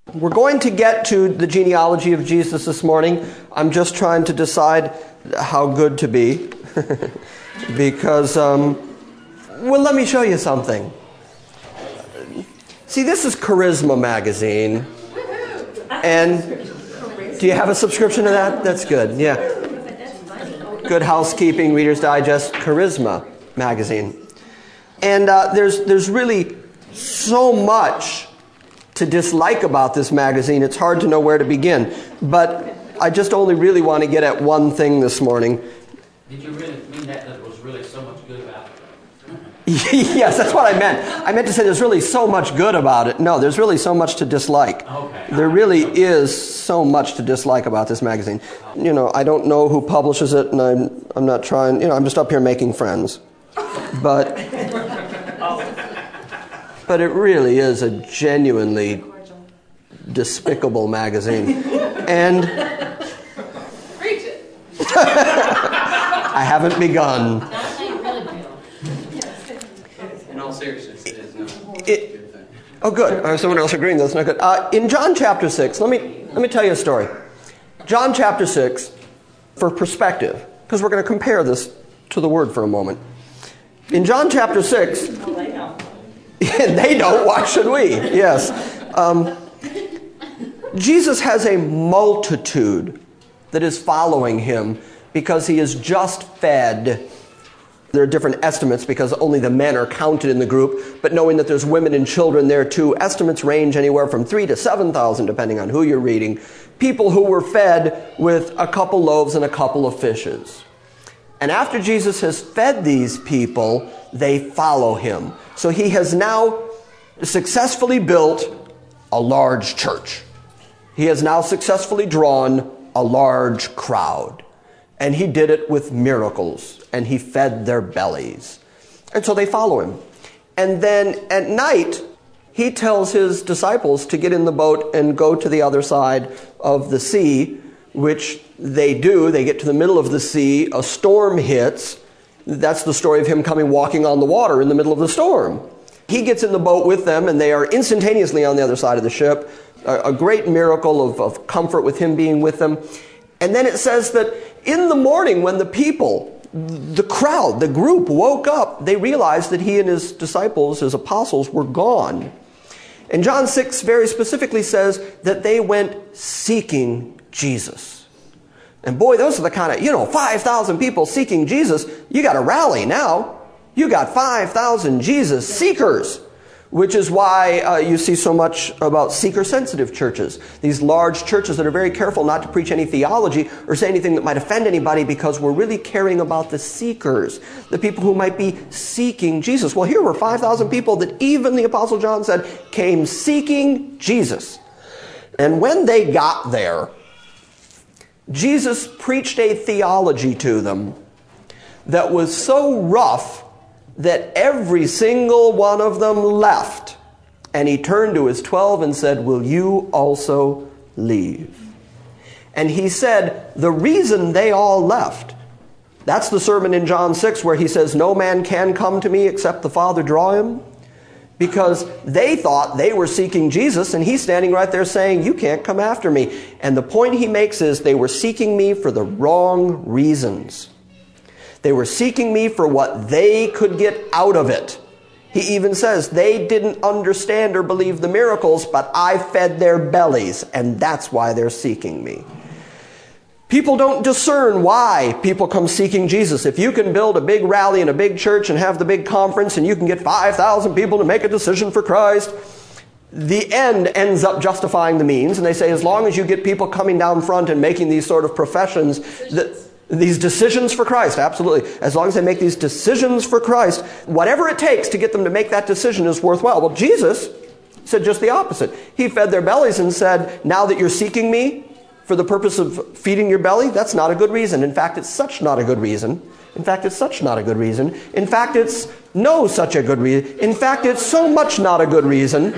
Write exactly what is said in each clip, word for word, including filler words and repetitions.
We're going to get to the genealogy of Jesus this morning. I'm just trying to decide how good to be. because, um, well, let me show you something. See, this is Charisma magazine. And do you have a subscription to that? That's good, yeah. Good Housekeeping, Reader's Digest, Charisma magazine. And uh, there's there's really so much to dislike about this magazine. It's hard to know where to begin. But I just only really want to get at one thing this morning. Did you really mean that, that there was really so much good about it? Yes, that's what I meant. I meant to say there's really so much good about it. No, there's really so much to dislike. Okay. There really is so much to dislike about this magazine. You know, I don't know who publishes it, and I'm I'm not trying, you know, I'm just up here making friends. But but it really is a genuinely despicable magazine. And preach it. I haven't begun. In all seriousness, it is not a It, good thing. oh, good. Uh, someone else agreeing that's not good. Uh, in John chapter six, let me let me tell you a story. John chapter six, for perspective, because we're going to compare this to the Word for a moment. In John chapter six, they don't. Why should we? Yes. Um, Jesus has a multitude that is following him because he is just fed. There are different estimates because only the men are counted in the group, but knowing that there's women and children there too, estimates range anywhere from three to seven thousand, depending on who you're reading. People who were fed with a couple loaves and a couple of fishes. And after Jesus has fed these people, they follow him. So he has now successfully built a large church. He has now successfully drawn a large crowd. And he did it with miracles, and he fed their bellies. And so they follow him. And then at night, he tells his disciples to get in the boat and go to the other side of the sea, which they do. They get to the middle of the sea, a storm hits. That's the story of him coming walking on the water in the middle of the storm. He gets in the boat with them, and they are instantaneously on the other side of the ship. A, a great miracle of, of comfort with him being with them. And then it says that in the morning when the people, the crowd, the group woke up, they realized that he and his disciples, his apostles, were gone. And John six very specifically says that they went seeking Jesus. And boy, those are the kind of, you know, five thousand people seeking Jesus. You got to rally now. You got five thousand Jesus seekers. Which is why uh, you see so much about seeker-sensitive churches. These large churches that are very careful not to preach any theology or say anything that might offend anybody because we're really caring about the seekers, the people who might be seeking Jesus. Well, here were five thousand people that even the Apostle John said came seeking Jesus. And when they got there, Jesus preached a theology to them that was so rough that every single one of them left. And he turned to his twelve and said, "Will you also leave?" And he said, the reason they all left, that's the sermon in John six where he says, "No man can come to me except the Father draw him." Because they thought they were seeking Jesus, and he's standing right there saying, "You can't come after me." And the point he makes is they were seeking me for the wrong reasons. They were seeking me for what they could get out of it. He even says they didn't understand or believe the miracles, but I fed their bellies, and that's why they're seeking me. People don't discern why people come seeking Jesus. If you can build a big rally in a big church and have the big conference, and you can get five thousand people to make a decision for Christ, the end ends up justifying the means. And they say as long as you get people coming down front and making these sort of professions that... These decisions for Christ, absolutely. As long as they make these decisions for Christ, whatever it takes to get them to make that decision is worthwhile. Well, Jesus said just the opposite. He fed their bellies and said, now that you're seeking me for the purpose of feeding your belly, that's not a good reason. In fact, it's such not a good reason. In fact, it's such not a good reason. In fact, it's no such a good reason. In fact, it's so much not a good reason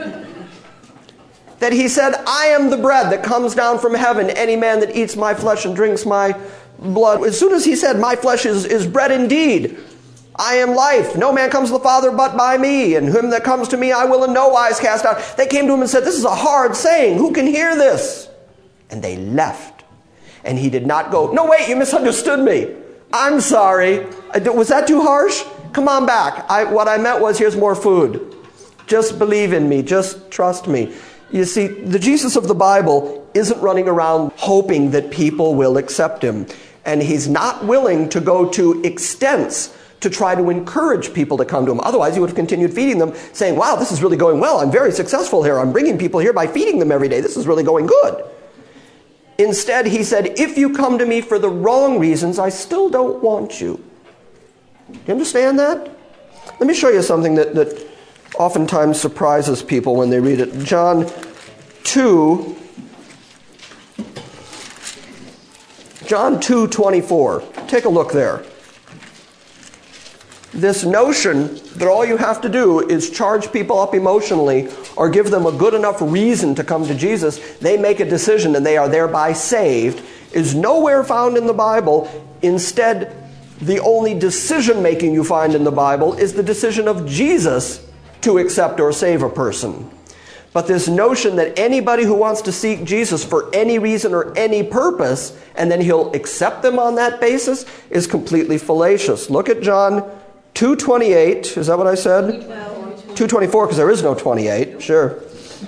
that he said, I am the bread that comes down from heaven. Any man that eats my flesh and drinks my blood. As soon as he said, my flesh is, is bread indeed, I am life. No man comes to the Father but by me. And him that comes to me I will in no wise cast out. They came to him and said, this is a hard saying. Who can hear this? And they left. And he did not go, no, wait, you misunderstood me. I'm sorry. Was that too harsh? Come on back. I, what I meant was, here's more food. Just believe in me. Just trust me. You see, the Jesus of the Bible isn't running around hoping that people will accept him. And he's not willing to go to extents to try to encourage people to come to him. Otherwise, he would have continued feeding them, saying, wow, this is really going well. I'm very successful here. I'm bringing people here by feeding them every day. This is really going good. Instead, he said, if you come to me for the wrong reasons, I still don't want you. Do you understand that? Let me show you something that, that oftentimes surprises people when they read it. John two, John two twenty-four. Take a look there. This notion that all you have to do is charge people up emotionally or give them a good enough reason to come to Jesus, they make a decision and they are thereby saved, is nowhere found in the Bible. Instead, the only decision-making you find in the Bible is the decision of Jesus to accept or save a person. But this notion that anybody who wants to seek Jesus for any reason or any purpose, and then he'll accept them on that basis, is completely fallacious. Look at John two twenty-eight. Is that what I said? two twenty-four, because there is no twenty-eight. Sure.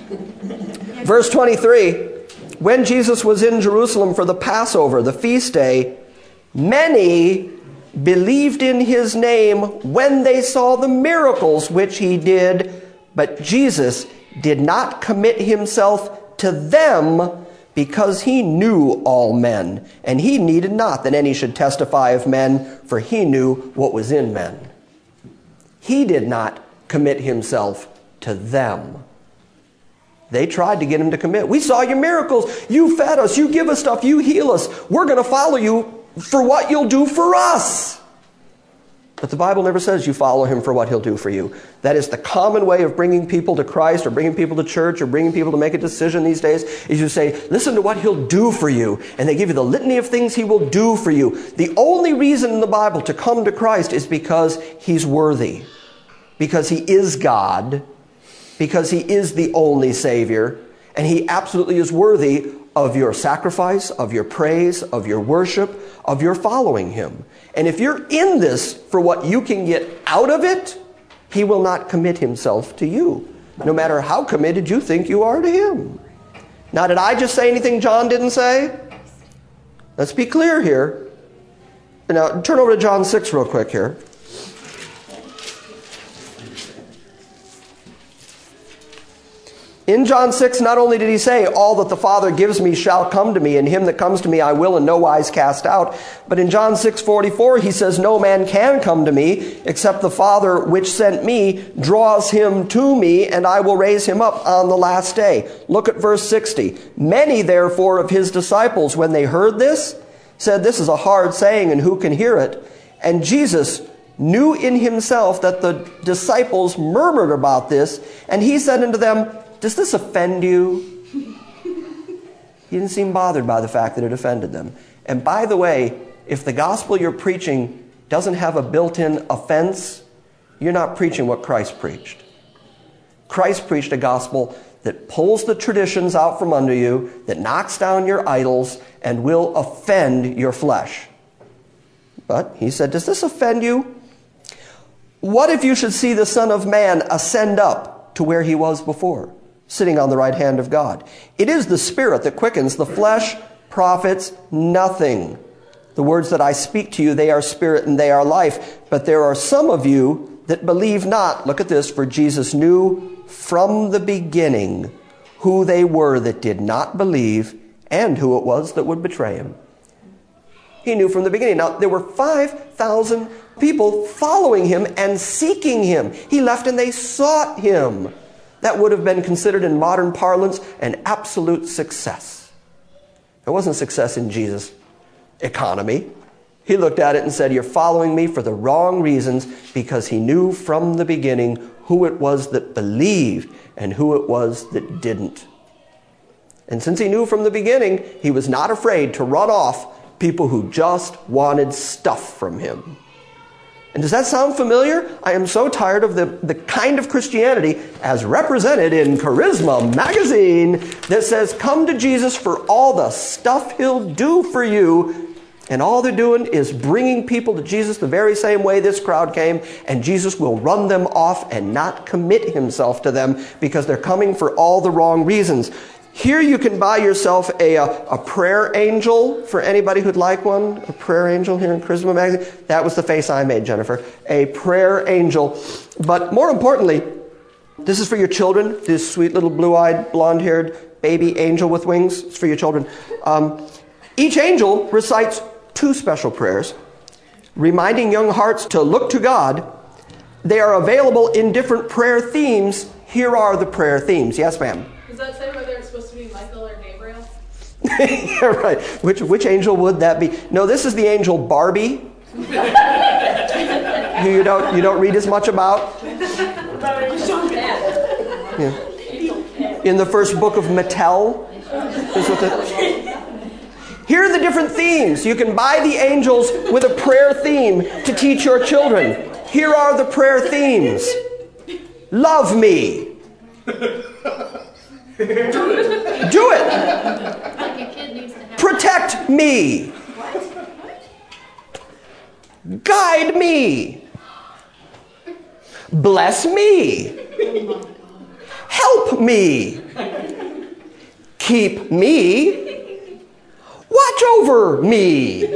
Verse twenty-three. When Jesus was in Jerusalem for the Passover, the feast day, many believed in his name when they saw the miracles which he did, but Jesus did not commit himself to them because he knew all men, and he needed not that any should testify of men, for he knew what was in men. He did not commit himself to them. They tried to get him to commit. We saw your miracles. You fed us. You give us stuff. You heal us. We're going to follow you for what you'll do for us. But the Bible never says you follow him for what he'll do for you. That is the common way of bringing people to Christ or bringing people to church or bringing people to make a decision these days, is you say, listen to what he'll do for you. And they give you the litany of things he will do for you. The only reason in the Bible to come to Christ is because he's worthy. Because he is God. Because he is the only Savior. And he absolutely is worthy of your sacrifice, of your praise, of your worship, of your following him. And if you're in this for what you can get out of it, he will not commit himself to you, no matter how committed you think you are to him. Now, did I just say anything John didn't say? Let's be clear here. Now, turn over to John six real quick here. In John six, not only did he say, all that the Father gives me shall come to me, and him that comes to me I will in no wise cast out. But in John six forty-four, he says, no man can come to me, except the Father which sent me draws him to me, and I will raise him up on the last day. Look at verse sixty. Many therefore of his disciples, when they heard this, said, this is a hard saying, and who can hear it? And Jesus knew in himself that the disciples murmured about this, and he said unto them, does this offend you? He didn't seem bothered by the fact that it offended them. And by the way, if the gospel you're preaching doesn't have a built-in offense, you're not preaching what Christ preached. Christ preached a gospel that pulls the traditions out from under you, that knocks down your idols, and will offend your flesh. But he said, does this offend you? What if you should see the Son of Man ascend up to where he was before, sitting on the right hand of God? It is the Spirit that quickens. The flesh profits nothing. The words that I speak to you, they are spirit and they are life. But there are some of you that believe not. Look at this. For Jesus knew from the beginning who they were that did not believe and who it was that would betray him. He knew from the beginning. Now, there were five thousand people following him and seeking him. He left and they sought him. That would have been considered in modern parlance an absolute success. It wasn't success in Jesus' economy. He looked at it and said, you're following me for the wrong reasons, because he knew from the beginning who it was that believed and who it was that didn't. And since he knew from the beginning, he was not afraid to run off people who just wanted stuff from him. And does that sound familiar? I am so tired of the, the kind of Christianity as represented in Charisma magazine that says, come to Jesus for all the stuff he'll do for you. And all they're doing is bringing people to Jesus the very same way this crowd came, and Jesus will run them off and not commit himself to them because they're coming for all the wrong reasons. Here you can buy yourself a, a, a prayer angel for anybody who'd like one. A prayer angel here in Charisma magazine. That was the face I made, Jennifer. A prayer angel. But more importantly, this is for your children. This sweet little blue-eyed, blonde-haired baby angel with wings. It's for your children. Um, each angel recites two special prayers, reminding young hearts to look to God. They are available in different prayer themes. Here are the prayer themes. Yes, ma'am. Does that say whether it's supposed to be Michael or Gabriel? Yeah, right. Which which angel would that be? No, this is the angel Barbie. Who you don't you don't read as much about. Yeah. In the first book of Mattel. Is what the, here are the different themes. You can buy the angels with a prayer theme to teach your children. Here are the prayer themes. Love me. Do it. Do it. Like a kid needs to have. Protect me. Guide me. Bless me. Help me. Keep me. Watch over me.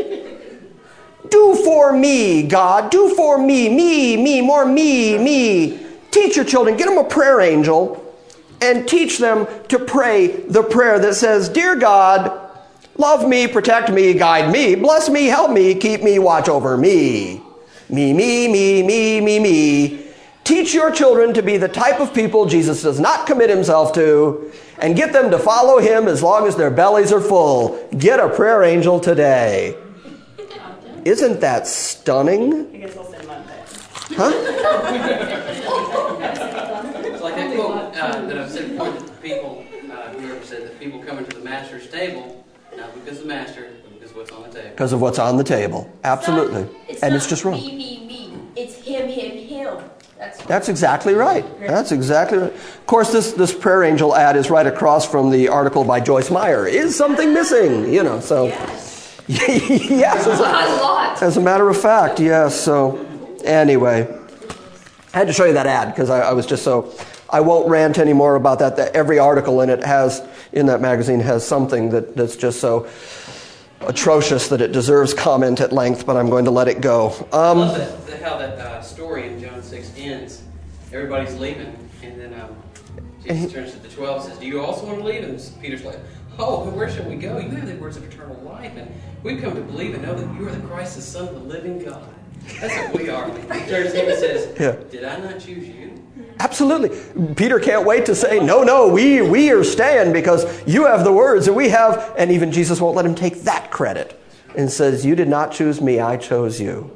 Do for me, God. Do for me. Me, me, more me, me. Teach your children. Get them a prayer angel. And teach them to pray the prayer that says, Dear God, love me, protect me, guide me, bless me, help me, keep me, watch over me. Me, me, me, me, me, me. Teach your children to be the type of people Jesus does not commit himself to, and get them to follow him as long as their bellies are full. Get a prayer angel today. Isn't that stunning? I guess I'll send mine back. Huh? It's like that quote uh, that I've said before, that people, uh, whoever said that people come into the master's table, not because of the master, but because of what's on the table. Because of what's on the table. Absolutely. It's And not it's just wrong. me, me, me. It's him, him, him. That's That's exactly right. That's exactly right. Of course, this, this prayer angel ad is right across from the article by Joyce Meyer. Is something missing? You know, so. Yes. Yes. As A a, lot. as a matter of fact, yes. So, anyway. I had to show you that ad because I, I was just so... I won't rant anymore about that. that. Every article in it has, in that magazine, has something that, that's just so atrocious that it deserves comment at length, but I'm going to let it go. Um, I love that, that, how that uh, story in John six ends. Everybody's leaving, and then um, Jesus turns to the twelve and says, do you also want to leave? And Peter's like, oh, where shall we go? You have the words of eternal life, and we've come to believe and know that you are the Christ, the Son of the living God. That's what we are. He turns to him and says, Yeah. did I not choose you? Absolutely. Peter can't wait to say, no, no, we, we are staying because you have the words and we have, and even Jesus won't let him take that credit and says, you did not choose me, I chose you.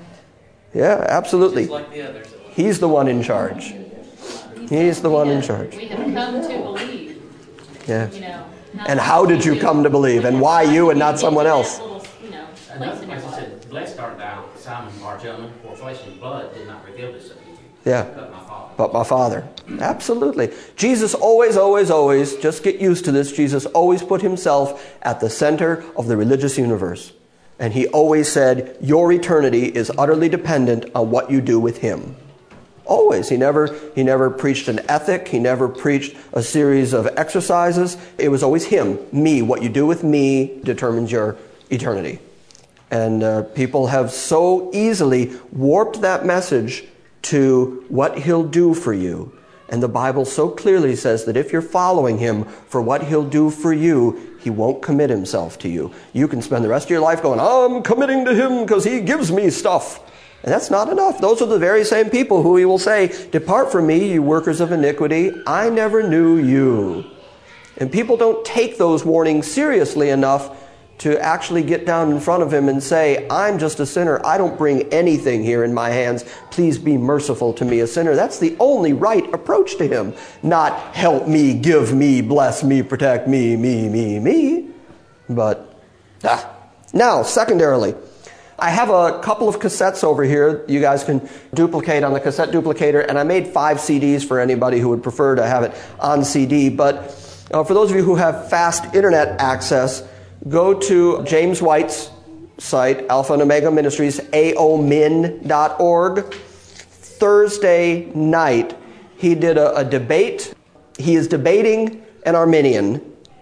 Yeah, absolutely. Just like the others. He's the one in charge. He's the one in charge. We have come to believe. Yeah. You know. And how did you come to believe and why you and not someone else? Little, you know, Another place in your place I life. said, blessed art thou, Simon Bar-Jonah, for flesh and blood did not reveal this unto you. Yeah. But my Father. But my Father. Absolutely. Jesus always, always, always, just get used to this, Jesus always put himself at the center of the religious universe. And he always said, your eternity is utterly dependent on what you do with him. Always. He never, he never preached an ethic. He never preached a series of exercises. It was always him, me. What you do with me determines your eternity. And uh, people have so easily warped that message to what he'll do for you. And the Bible so clearly says that if you're following him for what he'll do for you, he won't commit himself to you. You can spend the rest of your life going, I'm committing to him because he gives me stuff. And that's not enough. Those are the very same people who he will say, depart from me, you workers of iniquity. I never knew you. And people don't take those warnings seriously enough to actually get down in front of him and say, I'm just a sinner. I don't bring anything here in my hands. Please be merciful to me, a sinner. That's the only right approach to him. Not help me, give me, bless me, protect me, me, me, me. But, ah. Now, secondarily, I have a couple of cassettes over here you guys can duplicate on the cassette duplicator, and I made five C Ds for anybody who would prefer to have it on C D. But uh, for those of you who have fast internet access, go to James White's site, Alpha and Omega Ministries, A O min dot org. Thursday night, he did a, a debate. He is debating an Arminian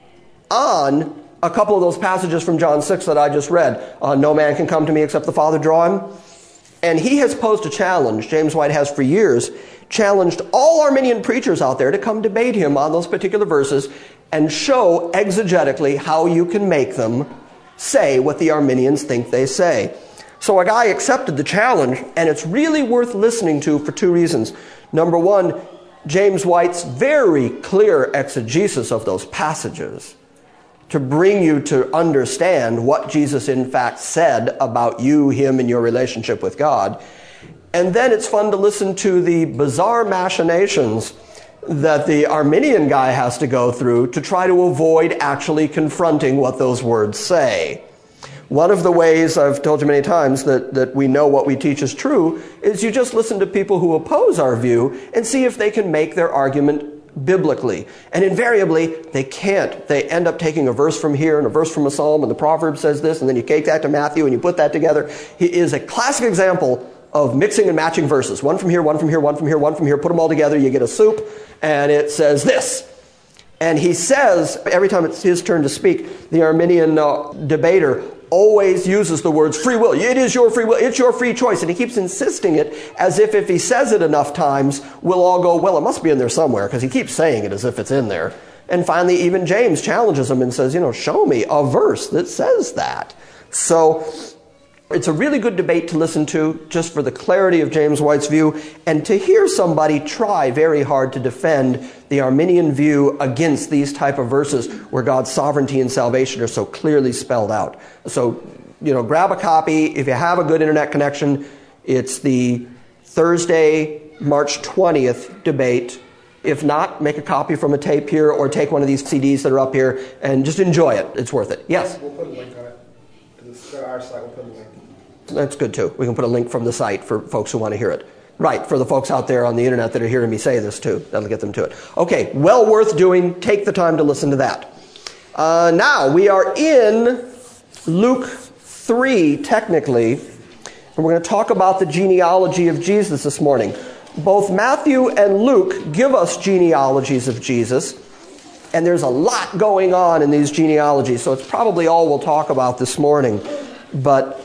on a couple of those passages from John six that I just read. Uh, no man can come to me except the Father draw him. And he has posed a challenge, James White has for years, challenged all Arminian preachers out there to come debate him on those particular verses and show exegetically how you can make them say what the Arminians think they say. So a guy accepted the challenge, and it's really worth listening to for two reasons. Number one, James White's very clear exegesis of those passages to bring you to understand what Jesus in fact said about you, him, and your relationship with God. And then it's fun to listen to the bizarre machinations that the Arminian guy has to go through to try to avoid actually confronting what those words say. One of the ways, I've told you many times, that, that we know what we teach is true is you just listen to people who oppose our view and see if they can make their argument biblically. And invariably, they can't. They end up taking a verse from here and a verse from a psalm, and the proverb says this, and then you take that to Matthew and you put that together. He is a classic example of mixing and matching verses. One from here, one from here, one from here, one from here. Put them all together, you get a soup, and it says this. And he says, every time it's his turn to speak, the Arminian uh, debater always uses the words free will. It is your free will. It's your free choice. And he keeps insisting it as if if he says it enough times, we'll all go, well, it must be in there somewhere, because he keeps saying it as if it's in there. And finally, even James challenges him and says, you know, show me a verse that says that. So it's a really good debate to listen to just for the clarity of James White's view and to hear somebody try very hard to defend the Arminian view against these type of verses where God's sovereignty and salvation are so clearly spelled out. So, you know, grab a copy. If you have a good internet connection, it's the Thursday, March twentieth debate. If not, make a copy from a tape here or take one of these C Ds that are up here and just enjoy it. It's worth it. Yes? We'll put a link on it. It's our site, we'll put a link. That's good too. We can put a link from the site for folks who want to hear it. Right, for the folks out there on the internet that are hearing me say this too. That'll get them to it. Okay, well worth doing. Take the time to listen to that. Uh, now, we are in Luke three, technically, and we're going to talk about the genealogy of Jesus this morning. Both Matthew and Luke give us genealogies of Jesus, and there's a lot going on in these genealogies, so it's probably all we'll talk about this morning. But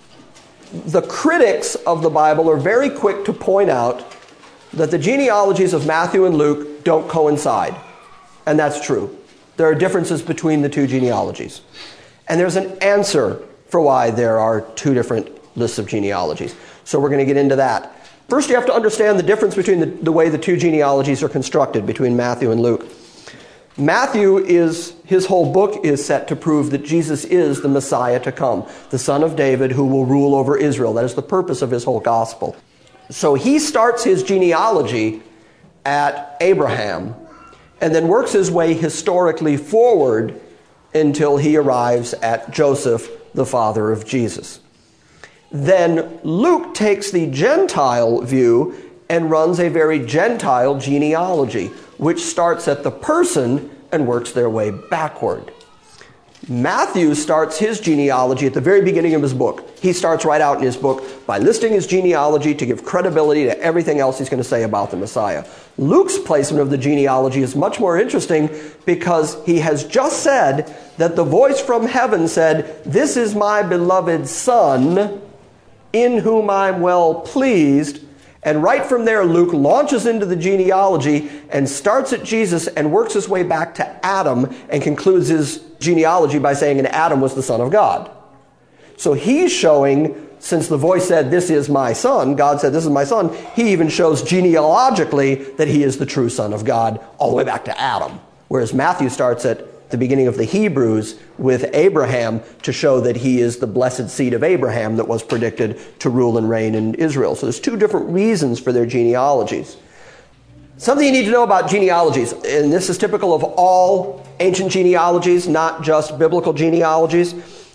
the critics of the Bible are very quick to point out that the genealogies of Matthew and Luke don't coincide. And that's true. There are differences between the two genealogies. And there's an answer for why there are two different lists of genealogies. So we're going to get into that. First, you have to understand the difference between the, the way the two genealogies are constructed between Matthew and Luke. Matthew is, his whole book is set to prove that Jesus is the Messiah to come, the Son of David who will rule over Israel. That is the purpose of his whole gospel. So he starts his genealogy at Abraham and then works his way historically forward until he arrives at Joseph, the father of Jesus. Then Luke takes the Gentile view and runs a very Gentile genealogy, which starts at the person and works their way backward. Matthew starts his genealogy at the very beginning of his book. He starts right out in his book by listing his genealogy to give credibility to everything else he's going to say about the Messiah. Luke's placement of the genealogy is much more interesting because he has just said that the voice from heaven said, "This is my beloved Son, in whom I'm well pleased." And right from there, Luke launches into the genealogy and starts at Jesus and works his way back to Adam and concludes his genealogy by saying, and Adam was the Son of God. So he's showing, since the voice said, "This is my son," God said, "This is my son," he even shows genealogically that he is the true Son of God all the way back to Adam. Whereas Matthew starts at the beginning of the Hebrews with Abraham to show that he is the blessed seed of Abraham that was predicted to rule and reign in Israel. So there's two different reasons for their genealogies. Something you need to know about genealogies, and this is typical of all ancient genealogies, not just biblical genealogies.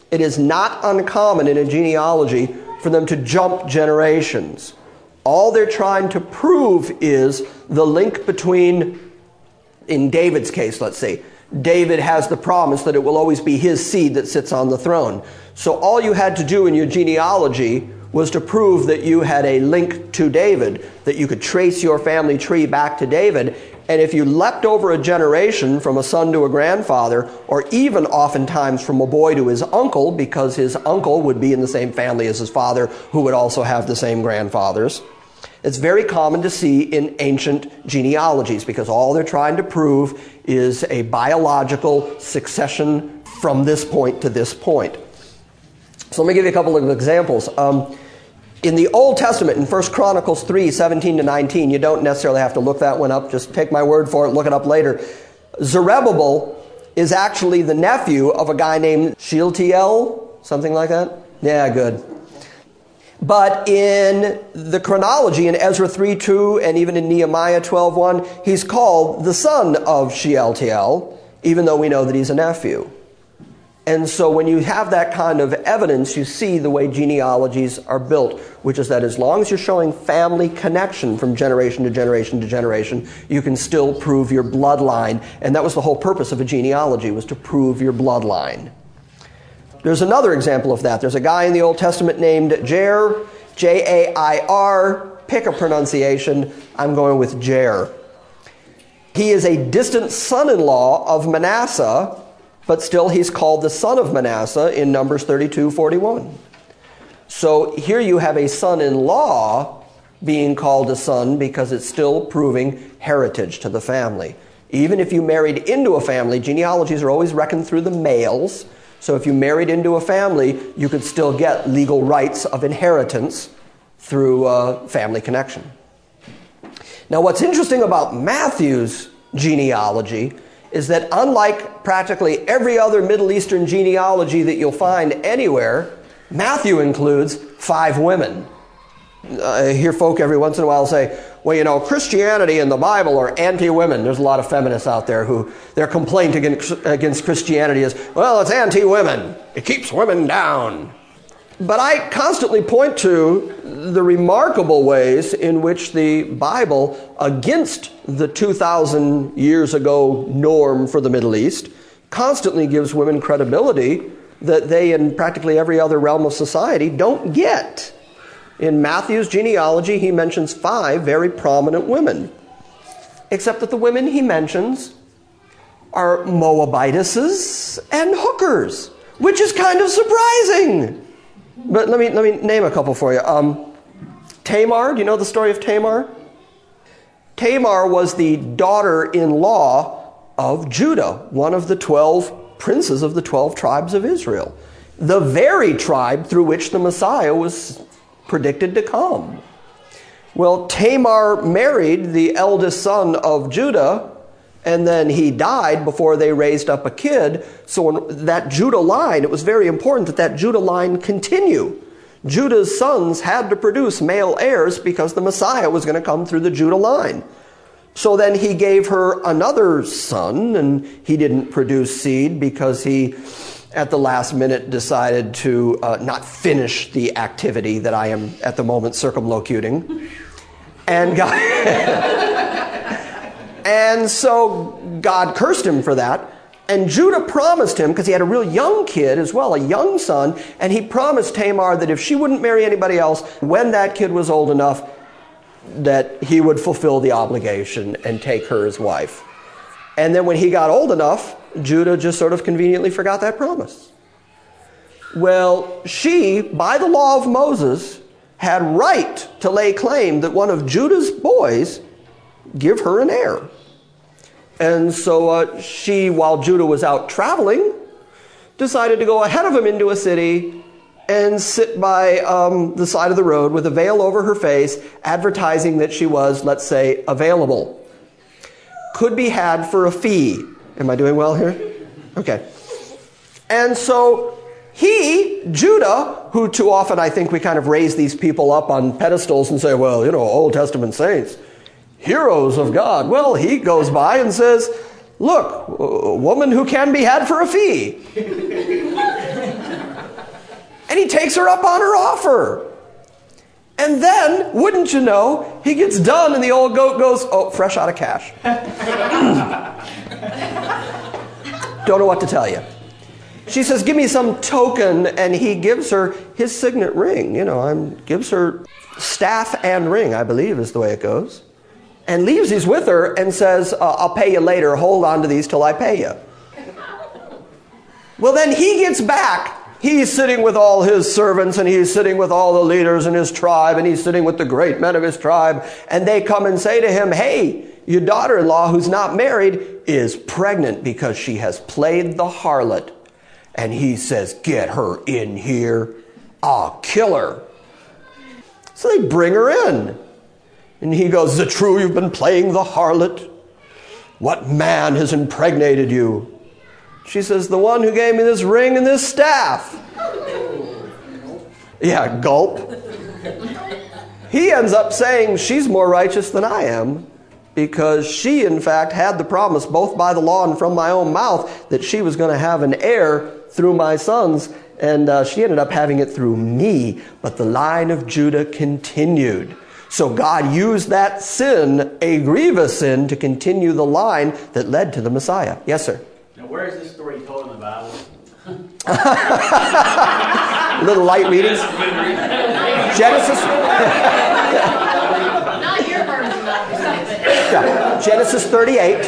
It is not uncommon in a genealogy for them to jump generations. All they're trying to prove is the link between, in David's case, let's say, David has the promise that it will always be his seed that sits on the throne. So all you had to do in your genealogy was to prove that you had a link to David, that you could trace your family tree back to David. And if you leapt over a generation from a son to a grandfather, or even oftentimes from a boy to his uncle, because his uncle would be in the same family as his father, who would also have the same grandfathers, it's very common to see in ancient genealogies, because all they're trying to prove is a biological succession from this point to this point. So let me give you a couple of examples. Um, in the Old Testament, in First Chronicles three, seventeen to nineteen, you don't necessarily have to look that one up. Just take my word for it, look it up later. Zerubbabel is actually the nephew of a guy named Shealtiel, something like that. Yeah, good. But in the chronology, in Ezra three two and even in Nehemiah twelve one, he's called the son of Shealtiel, even though we know that he's a nephew. And so when you have that kind of evidence, you see the way genealogies are built, which is that as long as you're showing family connection from generation to generation to generation, you can still prove your bloodline. And that was the whole purpose of a genealogy, was to prove your bloodline. There's another example of that. There's a guy in the Old Testament named Jair, J A I R. Pick a pronunciation. I'm going with Jair. He is a distant son-in-law of Manasseh, but still he's called the son of Manasseh in Numbers thirty-two forty-one. So here you have a son-in-law being called a son because it's still proving heritage to the family. Even if you married into a family, genealogies are always reckoned through the males. So if you married into a family, you could still get legal rights of inheritance through uh, family connection. Now what's interesting about Matthew's genealogy is that unlike practically every other Middle Eastern genealogy that you'll find anywhere, Matthew includes five women. I hear folk every once in a while say, well, you know, Christianity and the Bible are anti-women. There's a lot of feminists out there who their complaint against, against Christianity is, well, it's anti-women. It keeps women down. But I constantly point to the remarkable ways in which the Bible, against the two thousand years ago norm for the Middle East, constantly gives women credibility that they, in practically every other realm of society, don't get. In Matthew's genealogy, he mentions five very prominent women, except that the women he mentions are Moabitesses and hookers, which is kind of surprising. But let me let me name a couple for you. Um, Tamar, do you know the story of Tamar? Tamar was the daughter-in-law of Judah, one of the twelve princes of the twelve tribes of Israel, the very tribe through which the Messiah was predicted to come. Well, Tamar married the eldest son of Judah, and then he died before they raised up a kid. So in that Judah line, it was very important that that Judah line continue. Judah's sons had to produce male heirs because the Messiah was going to come through the Judah line. So then he gave her another son, and he didn't produce seed because he, at the last minute, decided to uh, not finish the activity that I am at the moment circumlocuting. And God, and so God cursed him for that. And Judah promised him, because he had a real young kid as well, a young son, and he promised Tamar that if she wouldn't marry anybody else, when that kid was old enough, that he would fulfill the obligation and take her as wife. And then when he got old enough, Judah just sort of conveniently forgot that promise. Well, she, by the law of Moses, had right to lay claim that one of Judah's boys give her an heir. And so uh, she, while Judah was out traveling, decided to go ahead of him into a city and sit by um, the side of the road with a veil over her face, advertising that she was, let's say, available. Could be had for a fee. Am I doing well here? Okay. And so he, Judah, who too often I think we kind of raise these people up on pedestals and say, well, you know, Old Testament saints, heroes of God. Well, he goes by and says, look, a woman who can be had for a fee. And he takes her up on her offer. And then, wouldn't you know, he gets done and the old goat goes, oh, fresh out of cash. Don't know what to tell you. She says, give me some token, and he gives her his signet ring. You know, I'm, gives her staff and ring, I believe is the way it goes. And leaves these with her and says, uh, I'll pay you later. Hold on to these till I pay you. Well, then he gets back. He's sitting with all his servants, and he's sitting with all the leaders in his tribe, and he's sitting with the great men of his tribe. And they come and say to him, hey, your daughter-in-law who's not married is pregnant because she has played the harlot. And he says, get her in here. I'll kill her. So they bring her in. And he goes, is it true you've been playing the harlot? What man has impregnated you? She says, the one who gave me this ring and this staff. Yeah, gulp. He ends up saying she's more righteous than I am because she, in fact, had the promise both by the law and from my own mouth that she was going to have an heir through my sons, and uh, she ended up having it through me. But the line of Judah continued. So God used that sin, a grievous sin, to continue the line that led to the Messiah. Yes, sir? Now, where is this story told in the Bible? A little light reading. Genesis. Not your version, not but Yeah. Genesis thirty-eight.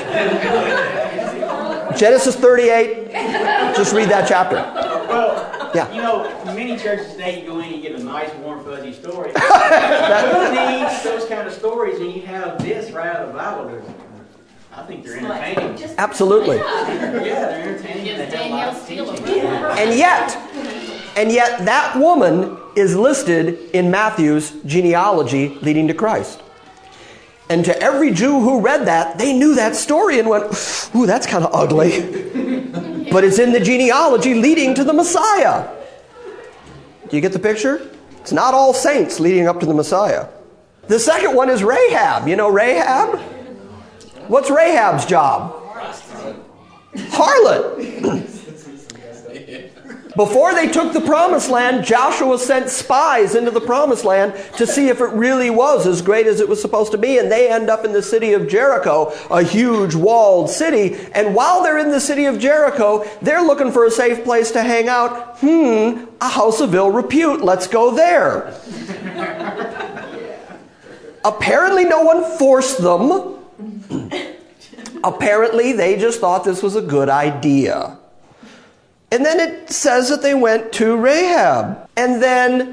Genesis thirty-eight. Just read that chapter. Well, Yeah. you know, many churches today you go in and you get a nice, warm, fuzzy story. Who needs those kind of stories when you have this right out of the Bible? There's- I think they're entertaining. Just Absolutely. Yeah, they're entertaining. gives They have Danielle lots of Steele a teaching. run. And yet, and yet that woman is listed in Matthew's genealogy leading to Christ. And to every Jew who read that, they knew that story and went, ooh, that's kind of ugly. But it's in the genealogy leading to the Messiah. Do you get the picture? It's not all saints leading up to the Messiah. The second one is Rahab. You know Rahab? What's Rahab's job? Harlot. Before they took the promised land, Joshua sent spies into the promised land to see if it really was as great as it was supposed to be. And they end up in the city of Jericho, a huge walled city. And while they're in the city of Jericho, they're looking for a safe place to hang out. Hmm, a house of ill repute. Let's go there. Apparently no one forced them. Apparently they just thought this was a good idea. And then it says that they went to Rahab. And then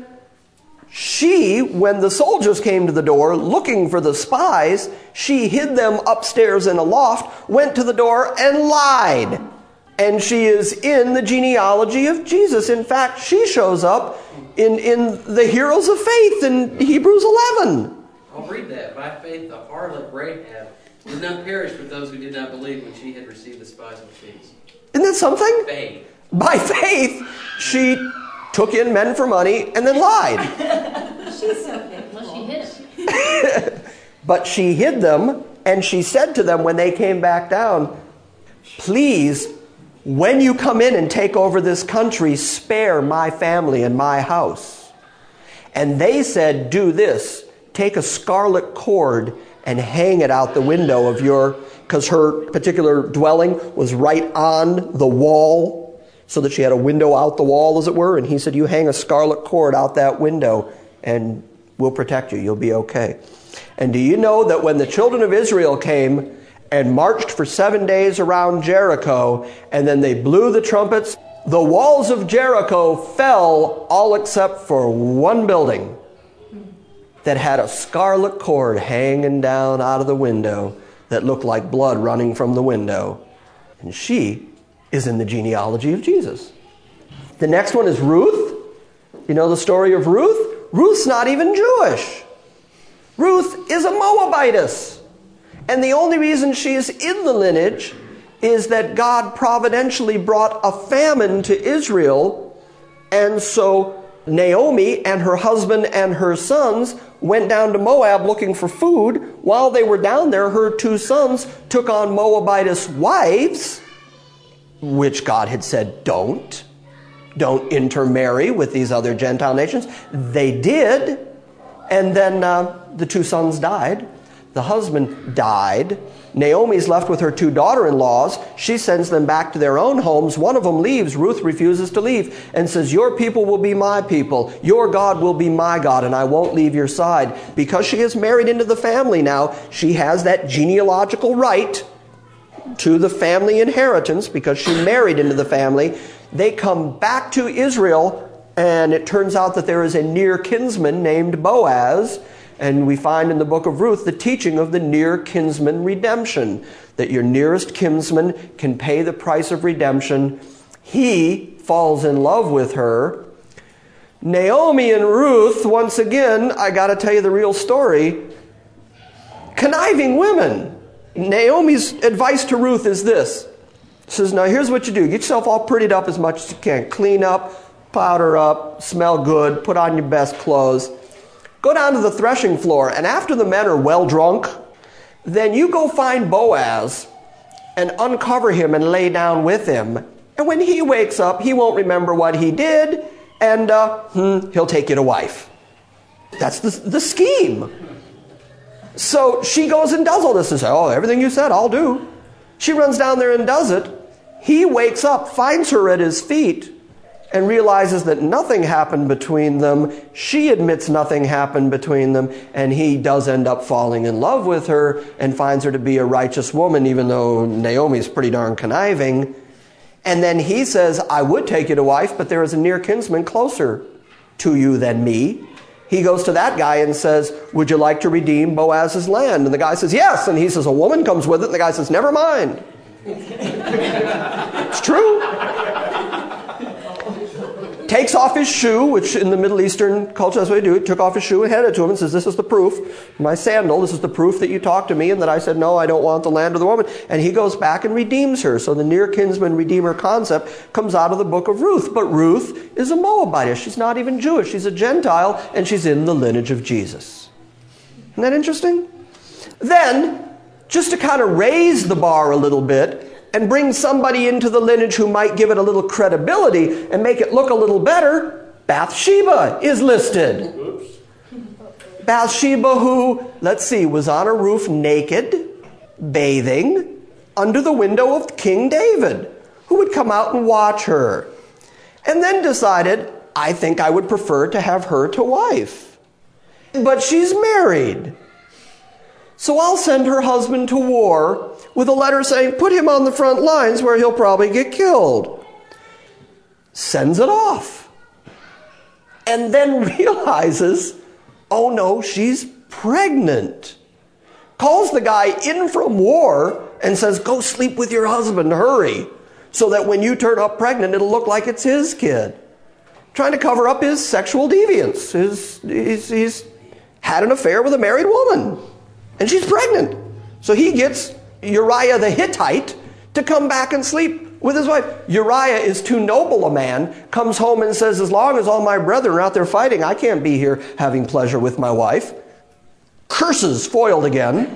she, when the soldiers came to the door looking for the spies, she hid them upstairs in a loft, went to the door and lied. And she is in the genealogy of Jesus. In fact, she shows up in, in the heroes of faith in Hebrews eleven. I'll read that. By faith, the harlot Rahab did not perish with those who did not believe when she had received the spies with peace. Isn't that something? Faith. By faith, she took in men for money and then lied. She's so big. Unless she hid it. But she hid them, and she said to them when they came back down, please, when you come in and take over this country, spare my family and my house. And they said, do this, take a scarlet cord and hang it out the window of your, because her particular dwelling was right on the wall, so that she had a window out the wall, as it were. And he said, you hang a scarlet cord out that window and we'll protect you. You'll be okay. And do you know that when the children of Israel came and marched for seven days around Jericho, and then they blew the trumpets, the walls of Jericho fell all except for one building that had a scarlet cord hanging down out of the window that looked like blood running from the window. And she is in the genealogy of Jesus. The next one is Ruth. You know the story of Ruth? Ruth's not even Jewish. Ruth is a Moabitess. And the only reason she is in the lineage is that God providentially brought a famine to Israel. And so Naomi and her husband and her sons went down to Moab looking for food. While they were down there, her two sons took on Moabitess wives, which God had said, don't. don't intermarry with these other Gentile nations. They did. And then uh, the two sons died. The husband died. Naomi's left with her two daughter-in-laws. She sends them back to their own homes. One of them leaves. Ruth refuses to leave and says, your people will be my people. Your God will be my God, and I won't leave your side. Because she is married into the family now, she has that genealogical right to the family inheritance because she married into the family. They come back to Israel, and it turns out that there is a near kinsman named Boaz. And we find in the book of Ruth the teaching of the near kinsman redemption, that your nearest kinsman can pay the price of redemption. He falls in love with her. Naomi and Ruth, once again, I got to tell you the real story, conniving women. Naomi's advice to Ruth is this. She says, now here's what you do. Get yourself all prettied up as much as you can. Clean up, powder up, smell good, put on your best clothes. Go down to the threshing floor, and after the men are well drunk, then you go find Boaz and uncover him and lay down with him. And when he wakes up, he won't remember what he did, and uh, hmm, he'll take you to wife. That's the, the scheme. So she goes and does all this and says, oh, everything you said, I'll do. She runs down there and does it. He wakes up, finds her at his feet, and realizes that nothing happened between them. She admits nothing happened between them, and he does end up falling in love with her and finds her to be a righteous woman, even though Naomi's pretty darn conniving. And then he says, I would take you to wife, but there is a near kinsman closer to you than me. He goes to that guy and says, would you like to redeem Boaz's land? And the guy says, yes. And he says, a woman comes with it. And the guy says, never mind. It's true. Takes off his shoe, which in the Middle Eastern culture, that's what they do. He took off his shoe and handed it to him and says, this is the proof. My sandal, this is the proof that you talked to me and that I said, no, I don't want the land of the woman. And he goes back and redeems her. So the near kinsman redeemer concept comes out of the book of Ruth. But Ruth is a Moabitess. She's not even Jewish. She's a Gentile, and she's in the lineage of Jesus. Isn't that interesting? Then, just to kind of raise the bar a little bit, and bring somebody into the lineage who might give it a little credibility and make it look a little better, Bathsheba is listed. Oops. Bathsheba who, let's see, was on a roof naked, bathing, under the window of King David, who would come out and watch her. And then decided, I think I would prefer to have her to wife. But she's married. So I'll send her husband to war with a letter saying, put him on the front lines where he'll probably get killed. Sends it off. And then realizes, oh no, she's pregnant. Calls the guy in from war and says, go sleep with your husband, hurry. So that when you turn up pregnant, it'll look like it's his kid. Trying to cover up his sexual deviance. His, he's, he's had an affair with a married woman. And she's pregnant. So he gets Uriah the Hittite to come back and sleep with his wife. Uriah is too noble a man, comes home and says, as long as all my brethren are out there fighting, I can't be here having pleasure with my wife. Curses foiled again.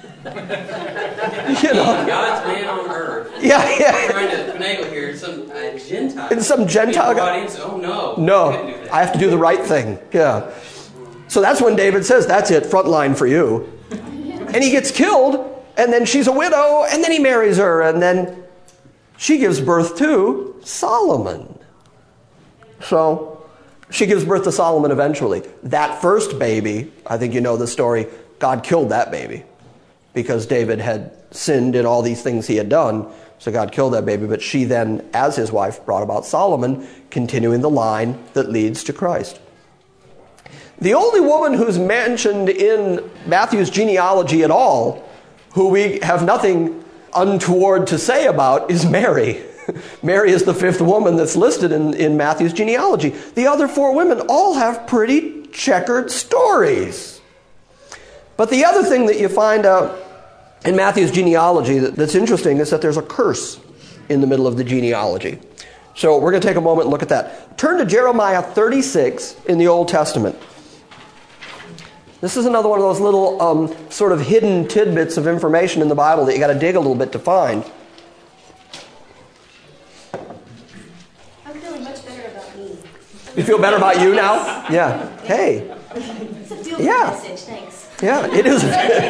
You know. God's man on earth. Yeah, yeah. Trying to finagle here. Some uh, Gentile. And some Gentile guy. Oh no. No, I have to do the right thing. Yeah. So that's when David says, that's it, front line for you. And he gets killed, and then she's a widow, and then he marries her, and then she gives birth to Solomon. So she gives birth to Solomon eventually. That first baby, I think you know the story, God killed that baby because David had sinned in all these things he had done. So God killed that baby, but she then, as his wife, brought about Solomon, continuing the line that leads to Christ. The only woman who's mentioned in Matthew's genealogy at all, who we have nothing untoward to say about, is Mary. Mary is the fifth woman that's listed in, in Matthew's genealogy. The other four women all have pretty checkered stories. But the other thing that you find out in Matthew's genealogy that, that's interesting is that there's a curse in the middle of the genealogy. So we're going to take a moment and look at that. Turn to Jeremiah thirty-six in the Old Testament. This is another one of those little um, sort of hidden tidbits of information in the Bible that you got to dig a little bit to find. I'm feeling much better about about me. You feel better about you now? Yeah. Hey. It's a feel-good Yeah. message, thanks. Yeah, it is.